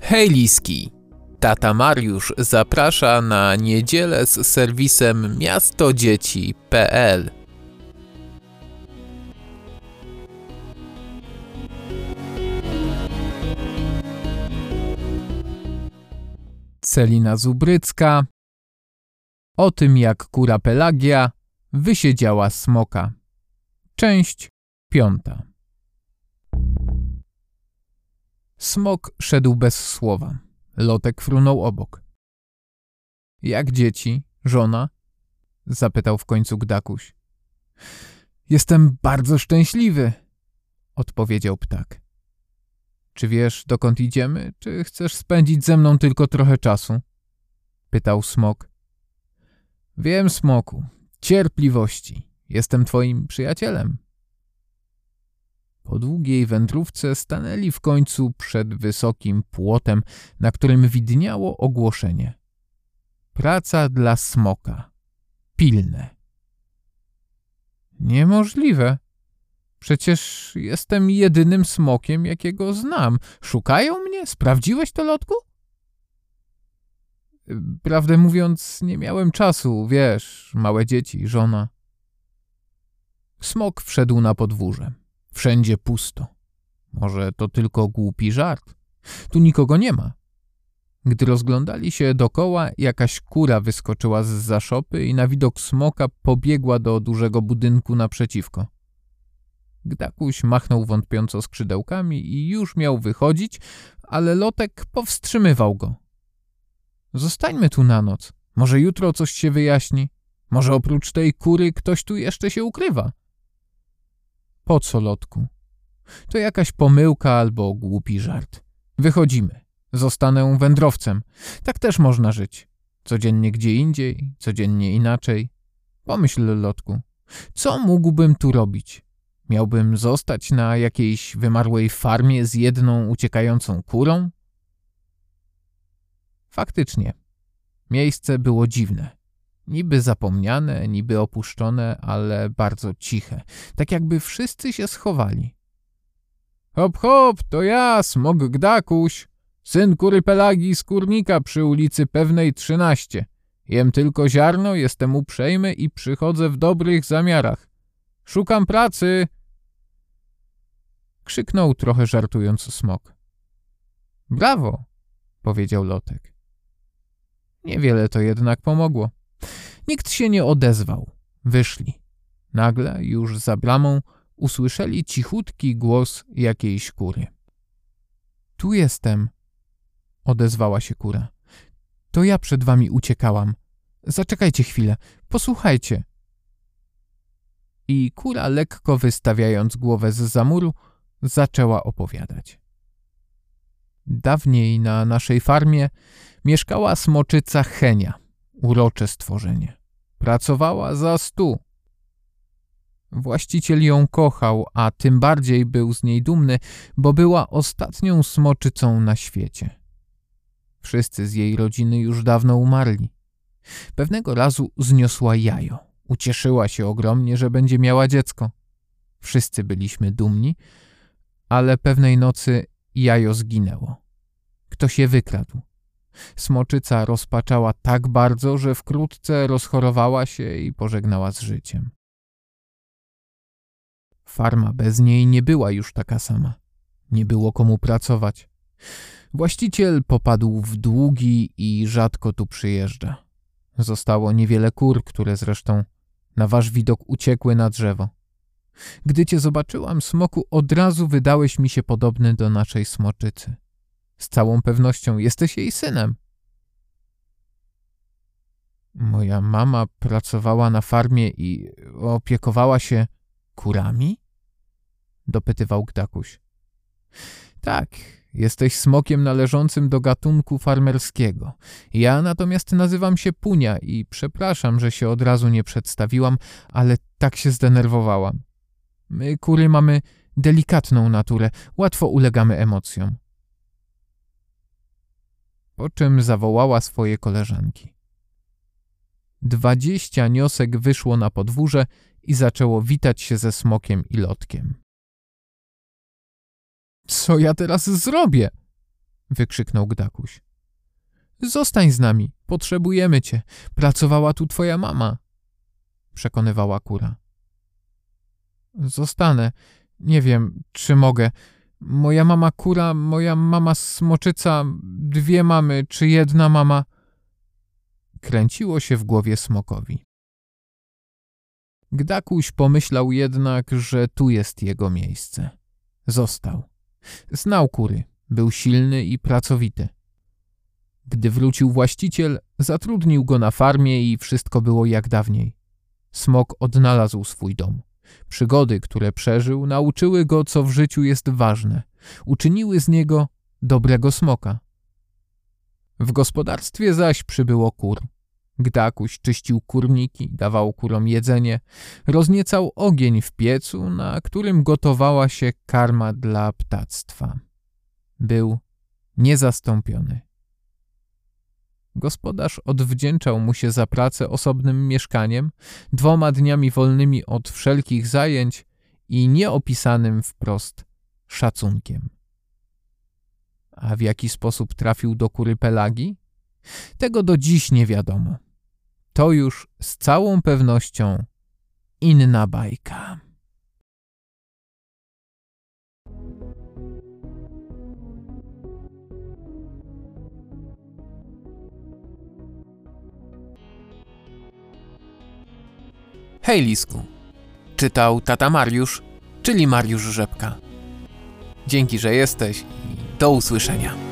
Hej Liski! Tata Mariusz zaprasza na niedzielę z serwisem miastodzieci.pl. Celina Zubrycka o tym, jak kura Pelagia wysiedziała smoka. Część 5. Smok szedł bez słowa. Lotek frunął obok. Jak dzieci, żona? Zapytał w końcu Gdakuś. Jestem bardzo szczęśliwy, odpowiedział ptak. Czy wiesz, dokąd idziemy, czy chcesz spędzić ze mną tylko trochę czasu? Pytał smok. Wiem, smoku, cierpliwości. Jestem twoim przyjacielem. Po długiej wędrówce stanęli w końcu przed wysokim płotem, na którym widniało ogłoszenie. Praca dla smoka. Pilne. Niemożliwe. Przecież jestem jedynym smokiem, jakiego znam. Szukają mnie? Sprawdziłeś to, Lotku? Prawdę mówiąc, nie miałem czasu, wiesz, małe dzieci, żona. Smok wszedł na podwórze. Wszędzie pusto. Może to tylko głupi żart. Tu nikogo nie ma. Gdy rozglądali się dokoła, jakaś kura wyskoczyła zza szopy i na widok smoka pobiegła do dużego budynku naprzeciwko. Gdakuś machnął wątpiąco skrzydełkami i już miał wychodzić, ale Lotek powstrzymywał go. Zostańmy tu na noc. Może jutro coś się wyjaśni. Może oprócz tej kury ktoś tu jeszcze się ukrywa. Po co, Lotku? To jakaś pomyłka albo głupi żart. Wychodzimy. Zostanę wędrowcem. Tak też można żyć. Codziennie gdzie indziej, codziennie inaczej. Pomyśl, Lotku. Co mógłbym tu robić? Miałbym zostać na jakiejś wymarłej farmie z jedną uciekającą kurą? Faktycznie. Miejsce było dziwne. Niby zapomniane, niby opuszczone, ale bardzo ciche. Tak jakby wszyscy się schowali. Hop, hop, to ja, smok Gdakuś, syn kury Pelagii z kurnika przy ulicy Pewnej 13. Jem tylko ziarno, jestem uprzejmy i przychodzę w dobrych zamiarach. Szukam pracy! Krzyknął trochę żartując smok. Brawo! Powiedział Lotek. Niewiele to jednak pomogło. Nikt się nie odezwał. Wyszli. Nagle, już za bramą, usłyszeli cichutki głos jakiejś kury. Tu jestem, odezwała się kura. To ja przed wami uciekałam. Zaczekajcie chwilę, posłuchajcie. I kura, lekko wystawiając głowę zza muru, zaczęła opowiadać. Dawniej na naszej farmie mieszkała smoczyca Henia, urocze stworzenie. Pracowała za 100. Właściciel ją kochał, a tym bardziej był z niej dumny, bo była ostatnią smoczycą na świecie. Wszyscy z jej rodziny już dawno umarli. Pewnego razu zniosła jajo. Ucieszyła się ogromnie, że będzie miała dziecko. Wszyscy byliśmy dumni, ale pewnej nocy jajo zginęło. Ktoś je wykradł. Smoczyca rozpaczała tak bardzo, że wkrótce rozchorowała się i pożegnała z życiem. Farma bez niej nie była już taka sama. Nie było komu pracować. Właściciel popadł w długi i rzadko tu przyjeżdża. Zostało niewiele kur, które zresztą na wasz widok uciekły na drzewo. Gdy cię zobaczyłam, smoku, od razu wydałeś mi się podobny do naszej smoczycy. Z całą pewnością jesteś jej synem. Moja mama pracowała na farmie i opiekowała się kurami? Dopytywał Gdakuś. Tak, jesteś smokiem należącym do gatunku farmerskiego. Ja natomiast nazywam się Punia i przepraszam, że się od razu nie przedstawiłam, ale tak się zdenerwowałam. My, kury, mamy delikatną naturę, łatwo ulegamy emocjom. Po czym zawołała swoje koleżanki. 20 niosek wyszło na podwórze i zaczęło witać się ze smokiem i Lotkiem. Co ja teraz zrobię? wykrzyknął Gdakuś. Zostań z nami, potrzebujemy cię. Pracowała tu twoja mama, przekonywała kura. Zostanę. Nie wiem, czy mogę. Moja mama kura, moja mama smoczyca, 2 mamy, czy 1 mama? Kręciło się w głowie smokowi. Gdakuś pomyślał jednak, że tu jest jego miejsce. Został. Znał kury, był silny i pracowity. Gdy wrócił właściciel, zatrudnił go na farmie i wszystko było jak dawniej. Smok odnalazł swój dom. Przygody, które przeżył, nauczyły go, co w życiu jest ważne. Uczyniły z niego dobrego smoka. W gospodarstwie zaś przybyło kur. Gdakuś czyścił kurniki, dawał kurom jedzenie, rozniecał ogień w piecu, na którym gotowała się karma dla ptactwa. Był niezastąpiony. Gospodarz odwdzięczał mu się za pracę osobnym mieszkaniem, 2 dniami wolnymi od wszelkich zajęć i nieopisanym wprost szacunkiem. A w jaki sposób trafił do kury Pelagi? Tego do dziś nie wiadomo. To już z całą pewnością inna bajka. Hej Lisku, czytał tata Mariusz, czyli Mariusz Rzepka. Dzięki, że jesteś i do usłyszenia.